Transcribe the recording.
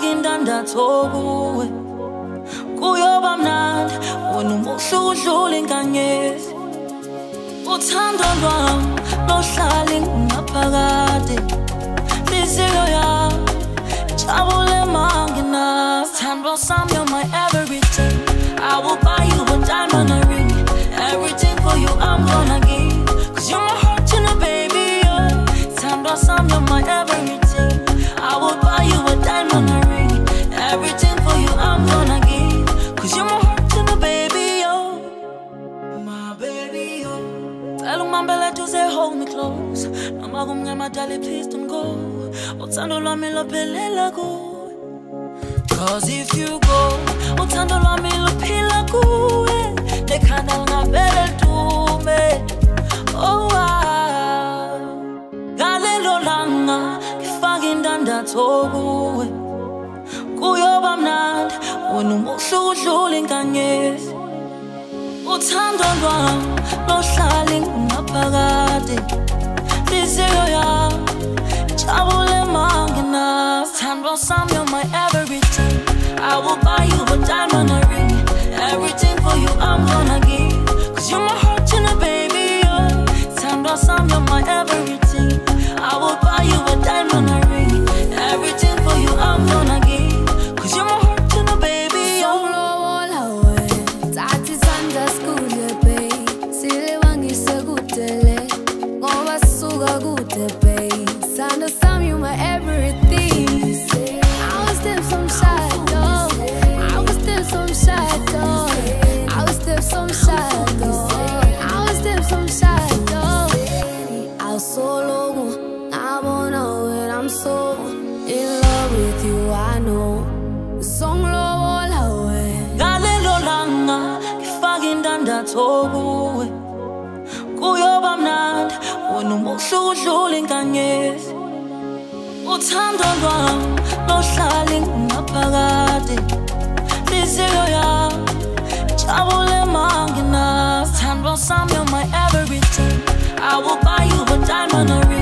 indandatho kuwe kuyoba mnandi wena umuhle udlula inkanyezi uthando lwami lohlala ngaphakade inhliziyo yami jabule mangina sithando sami you're my everything I will buy you a diamond ring everything for you I'm gonna give cause you're my heart and a baby sithando sami you're my everything I will buy you a diamond ring everything for you I'm gonna give cause you're my heart and a baby my baby tell umambele to say hold me close noma kumnyama dali please don't go uthando lwami lophelela kuwe cause if you go uthando lwami luphila kuwe nekhanda lingavele dume galelo langa ngifaka indandatho kuwe kuyoba mnandi wena umuhle udlula inkanyezi uthando lwami lohlala ngaphakade inhliziyo yami jabule mangina sithando sami you're my everything I will buy you a diamond ring everything for you I'm gonna give cause you're my heart and a baby sithando sami you're my everything I will buy you a diamond ring everything for you I'm gonna give cause you're my heart and a baby Songlobola wena thatha isandla sikule babe sile wangise kudele ngoba sisuka kude babe sithando sami you my everything I was there some shadow I was there some shadow I was there some shadow I was there some shadow I was so low I won't know it I'm so in love with you I know Songlobola wena galelo langa ngifaka indandatho kuwe kuyoba mnandi wena umuhle udlula inkanyezi uthando lwami lohlala ngaphakade inhliziyo yami jabule mangina sithando sami you're my everything I will buy you a diamond ring